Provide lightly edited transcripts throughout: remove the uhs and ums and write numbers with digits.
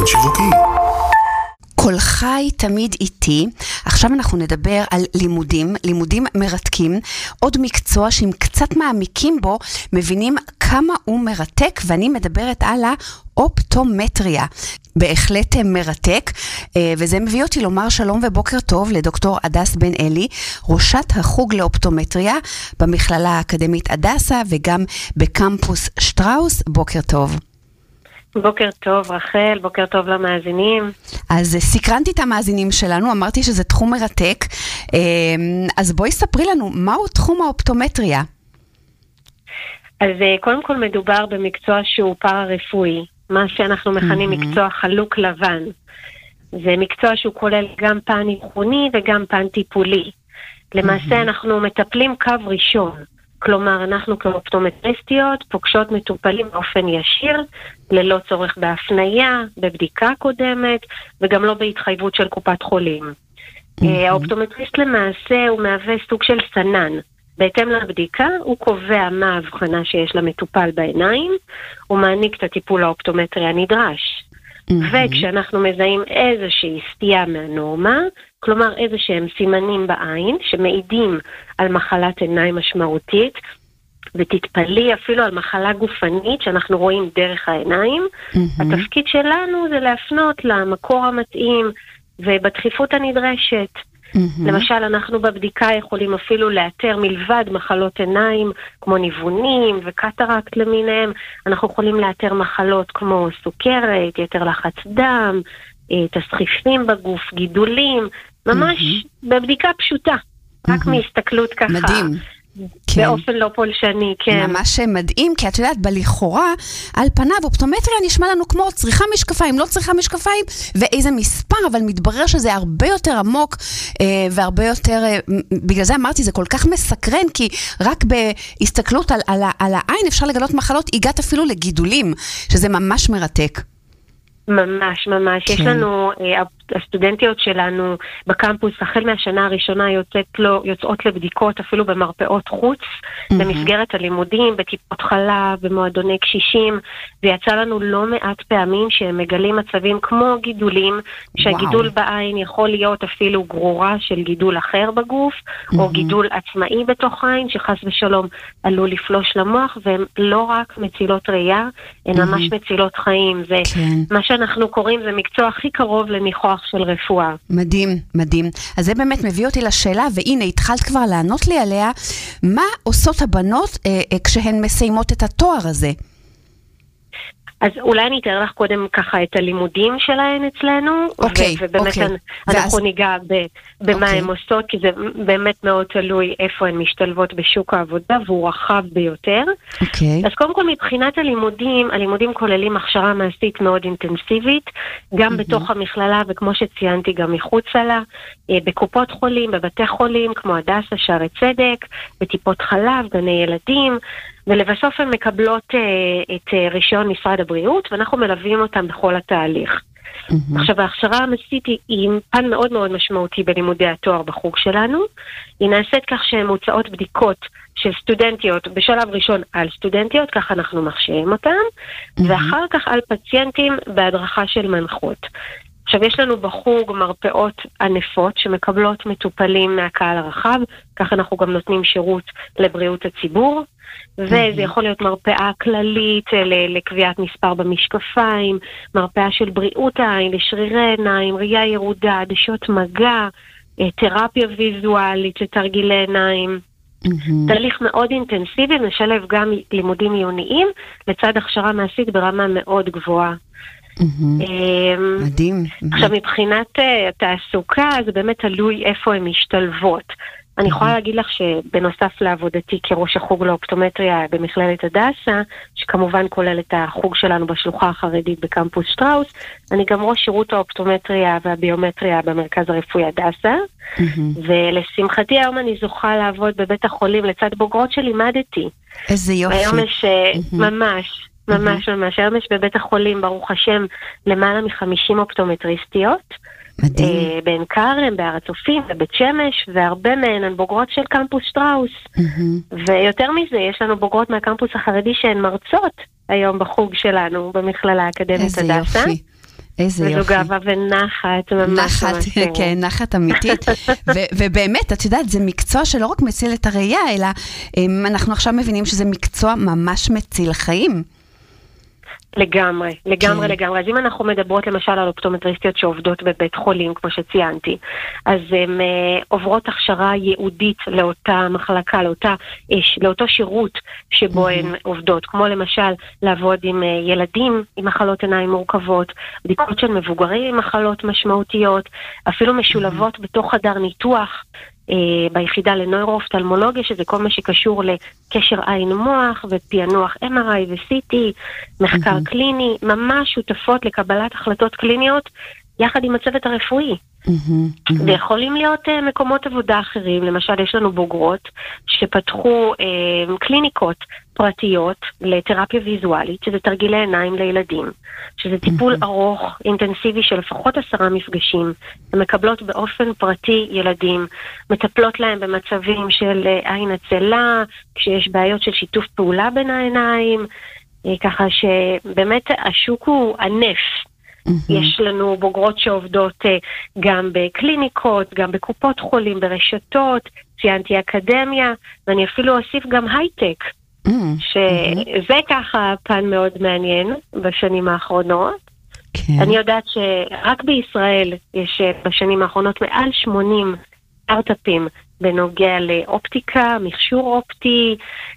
תוכן שיווקי. כל חי תמיד איתי. עכשיו אנחנו נדבר על לימודים מרתקים, עוד מקצוע שאם קצת מעמיקים בו, מבינים כמה הוא מרתק, ואני מדברת על האופטומטריה. בהחלט מרתק, וזה מביא אותי לומר שלום ובוקר טוב לדוקטור הדס בן אלי, ראשת החוג לאופטומטריה במכללה האקדמית הדסה, וגם בקמפוס שטראוס. בוקר טוב. בוקר טוב רחל, בוקר טוב למאזינים. אז סקרנתי את המאזינים שלנו, אמרתי שזה תחום מרתק, אז בואי ספרי לנו, מהו תחום האופטומטריה? אז קודם כל מדובר במקצוע שהוא פארה-רפואי, מה שאנחנו מכנים מקצוע חלוק לבן. זה מקצוע שהוא כולל גם פן אבחוני וגם פן טיפולי. למעשה אנחנו מטפלים קו ראשון. כלומר, אנחנו כאופטומטריסטיות פוגשות מטופלים באופן ישיר, ללא צורך בהפניה, בבדיקה קודמת, וגם לא בהתחייבות של קופת חולים. האופטומטריסט למעשה הוא מהווה סוג של סנן. בהתאם לבדיקה, הוא קובע מה ההבחנה שיש למטופל בעיניים, הוא מעניק את הטיפול האופטומטרי הנדרש. וכשאנחנו מזהים איזושהי סטייה מהנורמה, כלומר איזה שהם סימנים בעין שמעידים על מחלת עיניים משמעותית, ותתפלי אפילו על מחלה גופנית שאנחנו רואים דרך העיניים, התפקיד שלנו זה להפנות למקור המתאים ובדחיפות הנדרשת. למשל, אנחנו בבדיקה יכולים אפילו לאתר מלבד מחלות עיניים, כמו ניוונים וקטרקט למיניהם, אנחנו יכולים לאתר מחלות כמו סוכרת, יתר לחץ דם, תסחיפים בגוף, גידולים, ממש בבדיקה פשוטה, רק מהסתכלות ככה. מדהים. באופן לא פולשני, כן. ממש מדהים, כי את יודעת, בלכאורה, על פניו, אופטומטריה נשמע לנו כמו צריכה משקפיים, לא צריכה משקפיים, ואיזה מספר, אבל מתברר שזה הרבה יותר עמוק, והרבה יותר, בגלל זה אמרתי, זה כל כך מסקרן, כי רק בהסתכלות על העין אפשר לגלות מחלות, הגעת אפילו לגידולים, שזה ממש מרתק. ממש, ממש. יש לנו, הסטודנטיות שלנו בקמפוס, החל מהשנה הראשונה יוצאות לבדיקות אפילו במרפאות חוץ, במסגרת הלימודים, בטיפות חלב, במועדוני קשישים, ויצא לנו לא מעט פעמים שהם מגלים מצבים כמו גידולים, שהגידול בעין יכול להיות אפילו גרורה של גידול אחר בגוף, או גידול עצמאי בתוך העין, שחס ושלום עלול לפלוש למוח, והם לא רק מצילות ראייה, הן ממש מצילות חיים. זה מה שאנחנו קוראים, זה מקצוע הכי קרוב לניחוח של רפואה. מדהים, מדהים. אז זה באמת מביא אותי לשאלה, והנה התחלת כבר לענות לי עליה, מה עושות הבנות כשהן מסיימות את התואר הזה? אז אולי אני אתאר לך קודם ככה את הלימודים שלהן אצלנו, ובאמת אנחנו ניגע במה הן עושות, כי זה באמת מאוד תלוי איפה הן משתלבות בשוק העבודה, והוא רחב ביותר. אז קודם כל מבחינת הלימודים כוללים הכשרה מעשית מאוד אינטנסיבית, גם בתוך המכללה, וכמו שציינתי גם מחוצה לה, בקופות חולים, בבתי חולים, כמו הדסה, שערי צדק, בטיפות חלב, גני ילדים, ולבסוף הן מקבלות את רישיון משרד הבריאות, ואנחנו מלווים אותם בכל התהליך. עכשיו, ההכשרה המעשית היא פן מאוד מאוד משמעותי בלימודי התואר בחוג שלנו. היא נעשית כך שהן מוצאות בדיקות של סטודנטיות, בשלב ראשון על סטודנטיות, כך אנחנו מכשירים אותם, ואחר כך על פציינטים בהדרכה של מנחות. עכשיו, יש לנו בחוג מרפאות ענפות שמקבלות מטופלים מהקהל הרחב, כך אנחנו גם נותנים שירות לבריאות הציבור, וזה יכול להיות מרפאה כללית לקביעת מספר במשקפיים, מרפאה של בריאות העין, לשרירי עיניים, ראייה ירודה, עדשות מגע, תרפיה ויזואלית לתרגילי עיניים. תהליך מאוד אינטנסיבי, משלב גם לימודים עיוניים, לצד הכשרה מעשית ברמה מאוד גבוהה. מדהים. עכשיו מבחינת התעסוקה זה באמת תלוי איפה הן משתלבות. אני יכולה להגיד לך שבנוסף לעבודתי כראש החוג לאופטומטריה במכללת הדסה, שכמובן כולל את החוג שלנו בשלוחה החרדית בקמפוס שטראוס, אני גם ראש שירות האופטומטריה והביומטריה במרכז הרפואי הדסה, ולשמחתי היום אני זוכה לעבוד בבית החולים לצד בוגרות שלימדתי. איזה יופי. היום יש ממש היום יש בבית החולים ברוך השם למעלה מ50 אופטומטריסטיות, בעין כרם, בהר הצופים, בבית שמש, והרבה מהן הן בוגרות של קמפוס שטראוס. ויותר מזה, יש לנו בוגרות מהקמפוס החרדי שהן מרצות היום בחוג שלנו, במכללה האקדמית הדסה. איזה יופי. וזו גאווה ונחת, ממש נחת, כן, נחת אמיתית. ובאמת, את יודעת, זה מקצוע שלא רק מציל את הראייה, אלא אנחנו עכשיו מבינים שזה מקצוע ממש מציל חיים. לגמרי. אז אם אנחנו מדברות למשל על אופטומטריסטיות שעובדות בבית חולים, כמו שציינתי, אז הן עוברות הכשרה ייעודית לאותה מחלקה, לאותו שירות שבו הן עובדות, כמו למשל לעבוד עם ילדים עם מחלות עיניים מורכבות, בדיקות של מבוגרים עם מחלות משמעותיות, אפילו משולבות בתוך חדר ניתוח, ביחידה לנוירואופטלמולוגיה, שזה כל מה שקשור לקשר עין מוח ופענוח MRI ו-CT, מחקר קליני, ממש שותפות לקבלת החלטות קליניות יחד עם הצוות הרפואי. ויכולים להיות מקומות עבודה אחרים, למשל יש לנו בוגרות שפתחו קליניקות פרטיות לתרפיה ויזואלית, שזה תרגילי עיניים לילדים, שזה טיפול ארוך, אינטנסיבי של לפחות 10 מפגשים, הן מקבלות באופן פרטי ילדים, מטפלות להם במצבים של עין עצלה, כשיש בעיות של שיתוף פעולה בין העיניים, ככה שבאמת השוק הוא ענף. יש לנו בוגרות שעובדות גם בקליניקות, גם בקופות חולים, ברשתות, ציינתי אקדמיה, ואני אפילו אוסיף גם הייטק, שזה ככה פן מאוד מעניין בשנים האחרונות. אני יודעת שרק בישראל יש בשנים האחרונות מעל 80 סטארט-אפים בנוגע לאופטיקה, מכשור אופטי,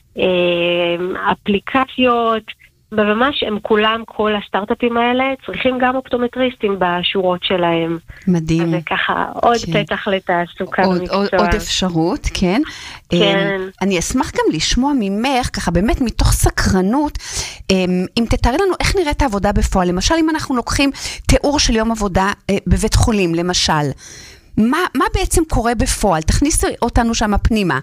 אפליקציות, וממש הם כולם, כל הסטארט-אפים האלה, צריכים גם אופטומטריסטים בשורות שלהם. מדהים. אז ככה, עוד פתח לתעסוקה במקצוע. עוד אפשרות, כן. כן. אני אשמח גם לשמוע ממך, ככה באמת מתוך סקרנות, אם תתארי לנו איך נראית העבודה בפועל. למשל, אם אנחנו לוקחים תיאור של יום עבודה בבית חולים, למשל, מה בעצם קורה בפועל? תכניסי אותנו שם פנימה.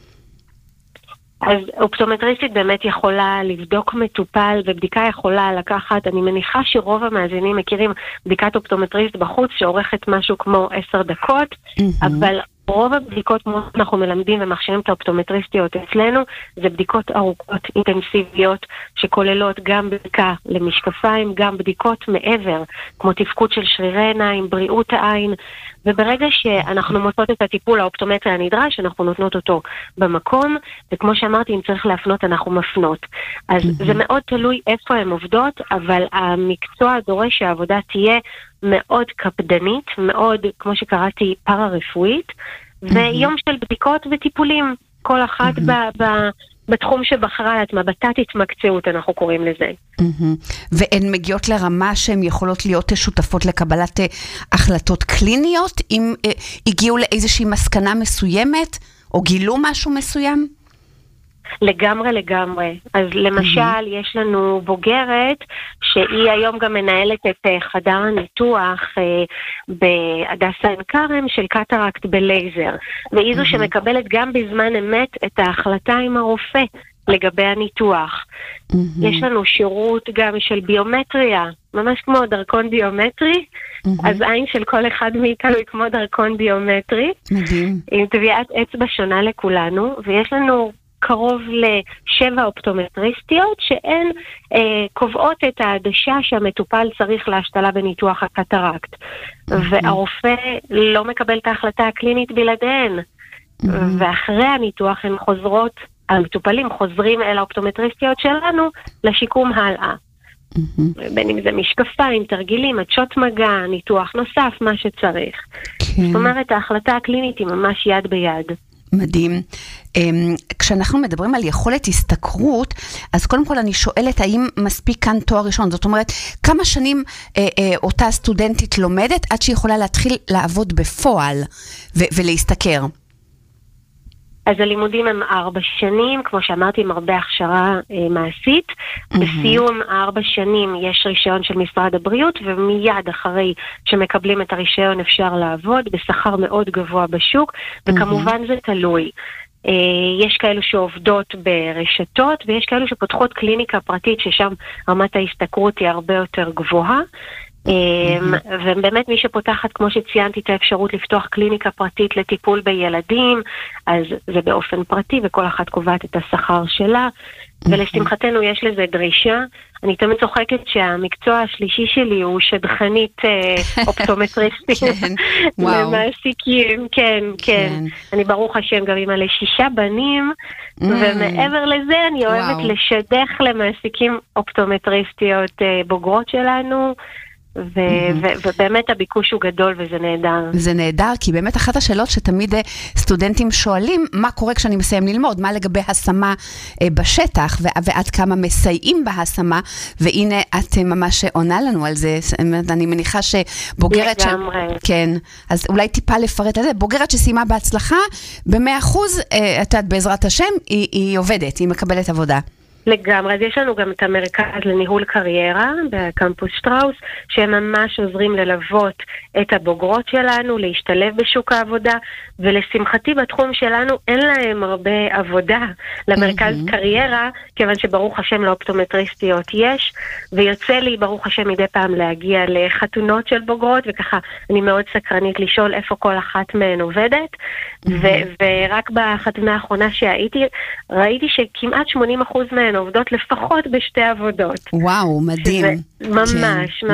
אז אופטומטריסטית באמת יכולה לבדוק מטופל, ובדיקה יכולה לקחת, אני מניחה שרוב המאזינים מכירים בדיקת אופטומטריסט בחוץ, שעורכת משהו כמו 10 דקות, אבל רוב הבדיקות, כמו אנחנו מלמדים ומכשירים את האופטומטריסטיות אצלנו, זה בדיקות ארוכות, אינטנסיביות, שכוללות גם בדיקה למשקפיים, גם בדיקות מעבר, כמו תפקוד של שרירי עיניים, בריאות העין, וברגע שאנחנו מוצאות את הטיפול האופטומטרי הנדרש, אנחנו נותנות אותו במקום, וכמו שאמרתי, אם צריך להפנות, אנחנו מפנות. אז זה מאוד תלוי איפה הן עובדות, אבל המקצוע דורש שהעבודה תהיה מאוד קפדנית, מאוד, כמו שקראתי, פארה-רפואית, ויום של בדיקות וטיפולים, כל אחת בתחום שבחרה, את מבטת התמקצעות, אנחנו קוראים לזה. והן מגיעות לרמה שהן יכולות להיות שותפות לקבלת החלטות קליניות, אם הגיעו לאיזושהי מסקנה מסוימת, או גילו משהו מסוים? לגמרי. אז למשל, יש לנו בוגרת שהיא היום גם מנהלת את חדר הניתוח בהדסה עין כרם של קטרקט בלייזר. והיא זו שמקבלת גם בזמן אמת את ההחלטה עם הרופא לגבי הניתוח. יש לנו שירות גם של ביומטריה, ממש כמו דרכון ביומטרי, אז עין של כל אחד מאיתנו היא כמו דרכון ביומטרי. מדהים. עם טביעת אצבע שונה לכולנו, ויש לנו קרוב ל7 אופטומטריסטיות שהן קובעות את העדשה שהמטופל צריך להשתלה בניתוח הקטרקט. והרופא לא מקבל את ההחלטה הקלינית בלעדיהן. ואחרי הניתוח הן חוזרות, המטופלים חוזרים אל האופטומטריסטיות שלנו לשיקום הלאה. בין אם זה משקפיים, תרגילים, הדשות מגע, ניתוח נוסף, מה שצריך. זאת אומרת, ההחלטה הקלינית היא ממש יד ביד. מדהים. כשאנחנו מדברים על יכולת השתכרות, אז קודם כל אני שואלת, האם מספיק כאן תואר ראשון? זאת אומרת, כמה שנים אותה סטודנטית לומדת עד שהיא יכולה להתחיל לעבוד בפועל ולהשתכר? אז הלימודים הם 4 שנים, כמו שאמרתי, עם הרבה הכשרה מעשית. בסיום 4 שנים יש רישיון של משרד הבריאות, ומיד אחרי שמקבלים את הרישיון אפשר לעבוד בשכר מאוד גבוה בשוק, וכמובן זה תלוי. יש כאלו שעובדות ברשתות, ויש כאלו שפותחות קליניקה פרטית, ששם רמת ההשתכרות היא הרבה יותר גבוהה. ובאמת מי שפותחת, כמו שציינתי, את האפשרות לפתוח קליניקה פרטית לטיפול בילדים, אז זה באופן פרטי, וכל אחת קובעת את השכר שלה, ולשמחתנו יש לזה דרישה. אני תמיד צוחקת שהמקצוע השלישי שלי הוא שדכנית אופטומטריסטית למעסיקים, כן. אני ברוך השם גם אמא ל6 בנים, ומעבר לזה אני אוהבת לשדך למעסיקים אופטומטריסטיות בוגרות שלנו, ובאמת הביקוש הוא גדול וזה נהדר. זה נהדר, כי באמת אחת השאלות שתמיד סטודנטים שואלים, מה קורה כשאני מסיים ללמוד, מה לגבי השמה בשטח, ועד כמה מסייעים בהשמה, והנה את ממש עונה לנו על זה. אני מניחה שבוגרת כן, אז אולי טיפה לפרט על זה, בוגרת שסיימה בהצלחה, ב100%, את יודעת, בעזרת השם, היא עובדת, היא מקבלת עבודה. לגמרי, אז יש לנו גם את המרכז לניהול קריירה בקמפוס שטראוס, שהם ממש עוזרים ללוות את הבוגרות שלנו, להשתלב בשוק העבודה, ולשמחתי בתחום שלנו אין להם הרבה עבודה למרכז קריירה, כיוון שברוך השם לאופטומטריסטיות יש, ויוצא לי ברוך השם מדי פעם להגיע לחתונות של בוגרות, וככה אני מאוד סקרנית לשאול איפה כל אחת מהן עובדת, ורק בחתונה האחרונה שהייתי, ראיתי שכמעט 80% מהן עובדות לפחות בשתי עבודות. וואו, מדהים. ממש.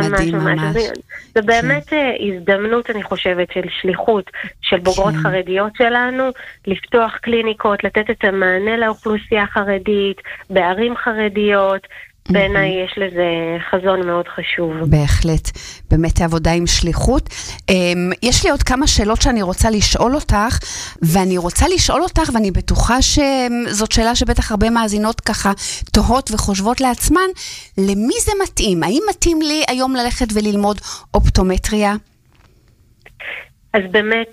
זה באמת הזדמנות, אני חושבת, של שליחות של בוגרות חרדיות שלנו, לפתוח קליניקות, לתת את המענה לאוכלוסייה החרדית, בערים חרדיות, בעיניי יש לזה חזון מאוד חשוב. בהחלט, באמת עבודה עם שליחות. יש לי עוד כמה שאלות שאני רוצה לשאול אותך, ואני בטוחה שזאת שאלה שבטח הרבה מאזינות ככה תוהות וחושבות לעצמן, למי זה מתאים? האם מתאים לי היום ללכת וללמוד אופטומטריה? אז באמת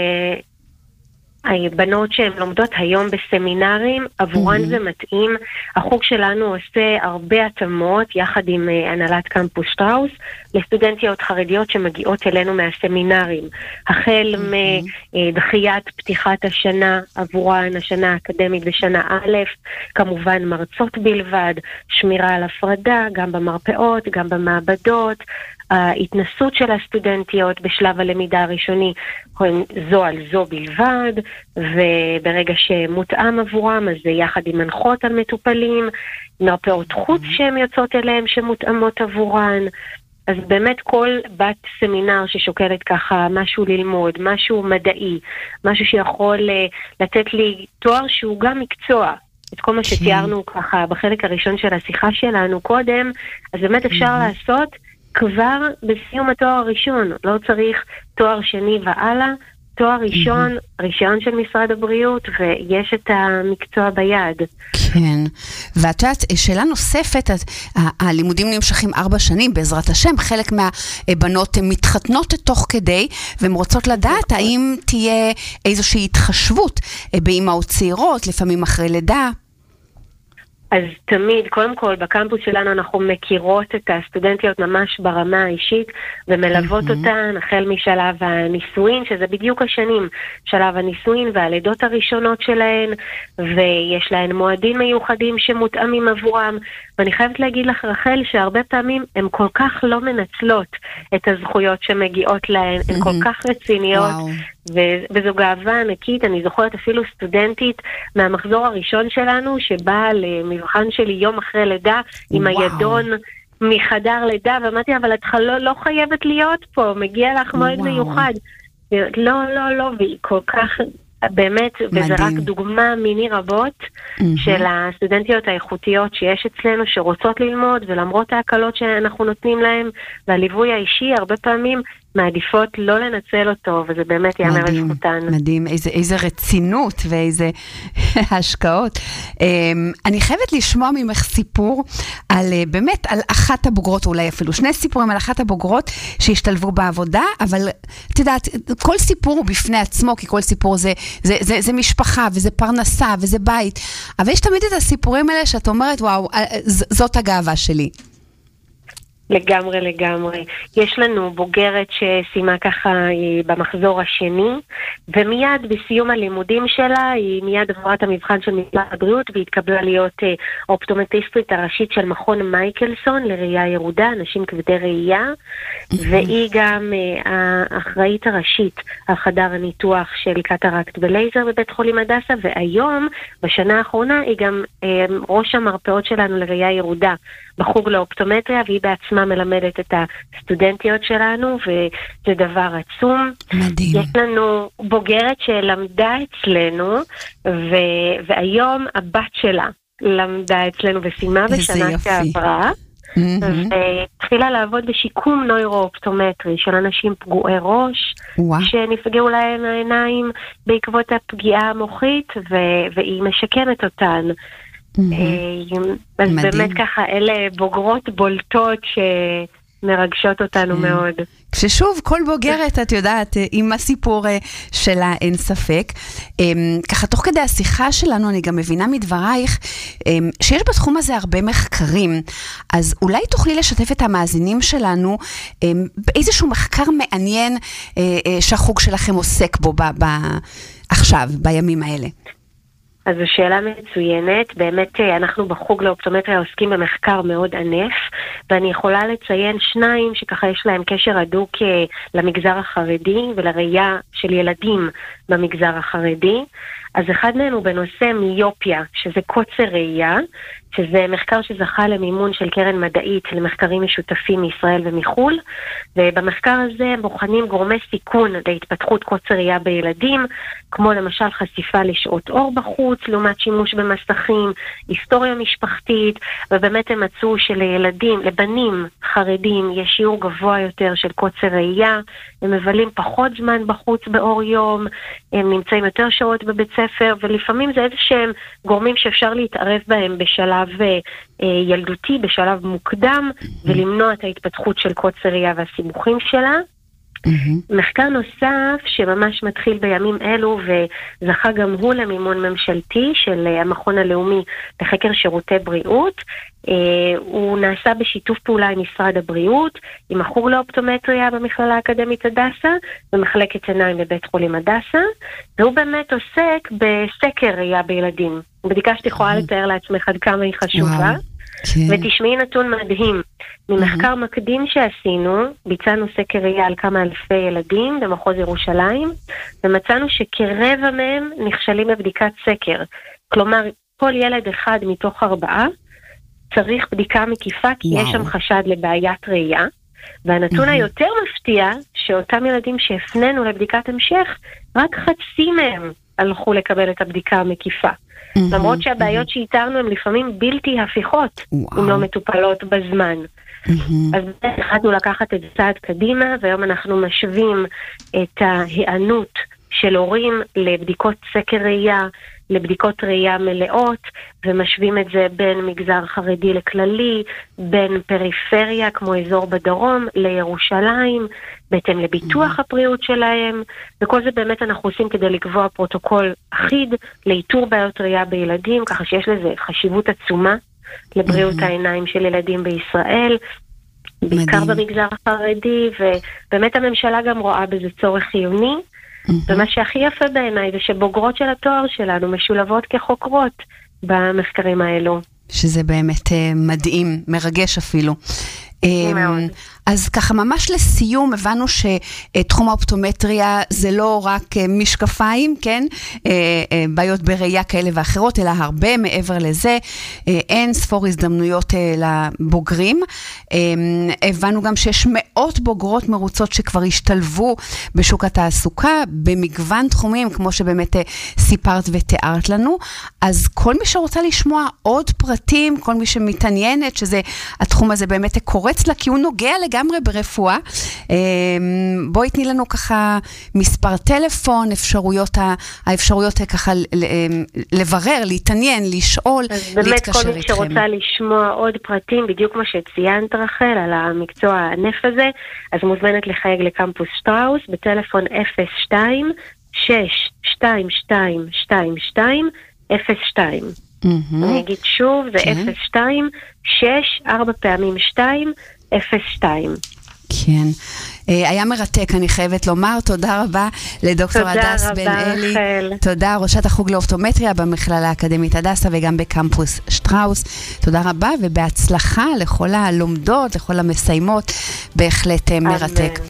הבנות שהן לומדות היום בסמינרים, עבורן זה מתאים. החוג שלנו עושה הרבה התאמות, יחד עם הנהלת קמפוס שטראוס, לסטודנטיות חרדיות שמגיעות אלינו מהסמינרים. החל מדחיית פתיחת השנה עבורן, השנה האקדמית בשנה א', כמובן מרצות בלבד, שמירה על הפרדה, גם במרפאות, גם במעבדות, ההתנסות של הסטודנטיות בשלב הלמידה הראשוני זו על זו בלבד, וברגע שמותאם עבורם, אז זה יחד עם מנחות על מטופלים, מרפאות חוץ שהן יוצאות אליהם שמותאמות עבורן. אז באמת כל בת סמינר ששוקלת ככה משהו ללמוד, משהו מדעי, משהו שיכול לתת לי תואר שהוא גם מקצוע, את כל מה שתיארנו ככה בחלק הראשון של השיחה שלנו קודם, אז באמת אפשר לעשות כבר בסיום התואר הראשון, לא צריך תואר שני והלאה, תואר ראשון, רישיון של משרד הבריאות, ויש את המקצוע ביד. כן, ואת יודעת, שאלה נוספת, הלימודים נמשכים 4 שנים, בעזרת השם, חלק מהבנות מתחתנות תוך כדי, והן רוצות לדעת האם תהיה איזושהי התחשבות באמהות צעירות, לפעמים אחרי לידה. אז תמיד, קודם כל, בקמפוס שלנו אנחנו מכירות את הסטודנטיות ממש ברמה האישית, ומלוות אותן החל משלב הניסויים, שזה בדיוק השנים, שלב הניסויים והלידות הראשונות שלהן, ויש להן מועדים מיוחדים שמותאמים עבורם, ואני חייבת להגיד לך, רחל, שהרבה פעמים הן כל כך לא מנצלות את הזכויות שמגיעות להן, הן כל כך רציניות, וזו גאווה ענקית. אני זוכרת אפילו סטודנטית מהמחזור הראשון שלנו, שבאה למבחן שלי יום אחרי לידה, עם הידון מחדר לידה, ואמרתי, אבל את לא חייבת להיות פה, מגיע לך מועד מיוחד. לא, והיא כל כך באמת, וזה רק דוגמה מיני רבות של הסטודנטיות האיכותיות שיש אצלנו, שרוצות ללמוד, ולמרות ההקלות שאנחנו נותנים להם, והליווי האישי, הרבה פעמים מעדיפות לא לנצל אותו, וזה באמת יאמר לזכותן. מדהים, איזה רצינות ואיזה השקעות. אני חייבת לשמוע ממך סיפור על, באמת, על אחת הבוגרות, אולי אפילו 2 סיפורים על אחת הבוגרות שהשתלבו בעבודה, אבל את יודעת, כל סיפור הוא בפני עצמו, כי כל סיפור זה משפחה, וזה פרנסה, וזה בית, אבל יש תמיד את הסיפורים האלה שאת אומרת, וואו, זאת הגאווה שלי. לגמרי. יש לנו בוגרת שסיימה ככה במחזור השני, ומיד בסיום הלימודים שלה, היא מיד עברה את המבחן של משרד הבריאות, והתקבלה להיות אופטומטריסטית הראשית של מכון מייקלסון לראייה ירודה, אנשים כבדי ראייה, והיא גם האחראית הראשית על חדר הניתוח של קטרקט ולייזר בבית חולים הדסה, והיום, בשנה האחרונה, היא גם ראש המרפאות שלנו לראייה ירודה בחוג לאופטומטריה, והיא בעצמה מלמדת את הסטודנטיות שלנו, וזה דבר עצום. מדהים. יש לנו בוגרת שלמדה אצלנו, והיום הבת שלה למדה אצלנו וסיימה בשנה שעברה. והתחילה לעבוד בשיקום נוירואופטומטרי של אנשים פגועי ראש, שנפגעו להם העיניים בעקבות הפגיעה המוחית, והיא משקמת אותן. אז באמת ככה, אלה בוגרות בולטות מרגשות אותנו מאוד. כששוב, כל בוגרת, את יודעת, עם הסיפור שלה אין ספק. ככה, תוך כדי השיחה שלנו, אני גם מבינה מדברייך, שיש בתחום הזה הרבה מחקרים, אז אולי תוכלי לשתף את המאזינים שלנו, באיזשהו מחקר מעניין שהחוג שלכם עוסק בו עכשיו, בימים האלה. אז זו שאלה מצוינת, באמת אנחנו בחוג לאופטומטריה עוסקים במחקר מאוד ענף, ואני יכולה לציין שניים שככה יש להם קשר הדוק למגזר החרדי ולראייה של ילדים במגזר החרדי. אז אחד מהם הוא בנושא מיופיה, שזה קוצר ראייה, שזה מחקר שזכה למימון של קרן מדעית למחקרים משותפים מישראל ומחול, ובמחקר הזה בוחנים גורמי סיכון להתפתחות קוצר ראייה בילדים, כמו למשל חשיפה לשעות אור בחוץ, לעומת שימוש במסכים, היסטוריה משפחתית, ובאמת הם מצאו שלילדים, לבנים חרדים, יש שיעור גבוה יותר של קוצר ראייה, הם מבלים פחות זמן בחוץ באור יום, הם נמצאים יותר שעות בבית ספר, ולפעמים זה איזה שהם גורמים שאפשר להתערב בהם בשלב ילדותי, בשלב מוקדם, ולמנוע את ההתפתחות של קוצר ראייה והסיבוכים שלה. מחקר נוסף שממש מתחיל בימים אלו וזכה גם הוא למימון ממשלתי של המכון הלאומי לחקר שירותי בריאות, הוא נעשה בשיתוף פעולה עם משרד הבריאות, עם החוג לאופטומטריה במכללה האקדמית הדסה, במחלקת עיניים בבית חולים הדסה, והוא באמת עוסק בסקר ראייה בילדים. בדיקה שתיכולה לתאר לעצמך עד כמה היא חשובה. ותשמעי נתון מדהים, ממחקר מקדים שעשינו, ביצענו סקר ראייה על כמה אלפי ילדים במחוז ירושלים, ומצאנו שכרבע מהם נכשלים בבדיקת סקר. כלומר, כל ילד אחד מתוך 4 צריך בדיקה מקיפה, כי יש שם חשד לבעיית ראייה, והנתון היותר מפתיע, שאותם ילדים שהפנינו לבדיקת המשך, רק חצי מהם הלכו לקבל את הבדיקה המקיפה. למרות שהבעיות שאיתרנו הן לפעמים בלתי הפיכות, אם לא מטופלות בזמן. אז החלטנו לקחת את זה צעד קדימה, והיום אנחנו משווים את ההיענות של הורים לבדיקות סקר ראייה, לבדיקות ראייה מלאות, ומשווים את זה בין מגזר חרדי לכללי, בין פריפריה כמו אזור בדרום לירושלים, בהתאם לביטוח הבריאות שלהם, וכל זה באמת אנחנו עושים כדי לקבוע פרוטוקול אחיד לאיתור בעיות ראייה בילדים, ככה שיש לזה חשיבות עצומה לבריאות העיניים של ילדים בישראל, בעיקר במגזר החרדי, ובאמת הממשלה גם רואה בזה צורך חיוני, ומה שהכי יפה בעיניי זה שבוגרות של התואר שלנו משולבות כחוקרות במחקרים האלו. שזה באמת מדהים, מרגש אפילו. אז ככה ממש לסיום הבנו שתחום האופטומטריה זה לא רק משקפיים, כן? בעיות בראייה כאלה ואחרות, אלא הרבה מעבר לזה, אין ספור הזדמנויות לבוגרים. הבנו גם שיש מאות בוגרות מרוצות שכבר השתלבו בשוק התעסוקה, במגוון תחומים, כמו שבאמת סיפרת ותיארת לנו. אז כל מי שרוצה לשמוע עוד פרטים, כל מי שמתעניינת שזה התחום הזה באמת קורץ לה, כי הוא נוגע לגמרי ברפואה. בואי תני לנו ככה מספר טלפון, האפשרויות ככה לברר, להתעניין, לשאול, להתקשר איתכם. באמת כל מי שרוצה לשמוע עוד פרטים, בדיוק כמו שציינת רחל, על המקצוע הענף הזה, אז מוזמנת לחייג לקמפוס שטראוס, בטלפון 02-622-2202. אני אגיד שוב, זה 02-6, 4 פעמים 2, 02. כן. היה מרתק, אני חייבת לומר. תודה רבה לדוקטור הדס בן אלי. תודה, ראשת החוג לאופטומטריה במכללה האקדמית הדסה וגם בקמפוס שטראוס. תודה רבה ובהצלחה לכל הלומדות, לכל המסיימות. בהחלט מרתק.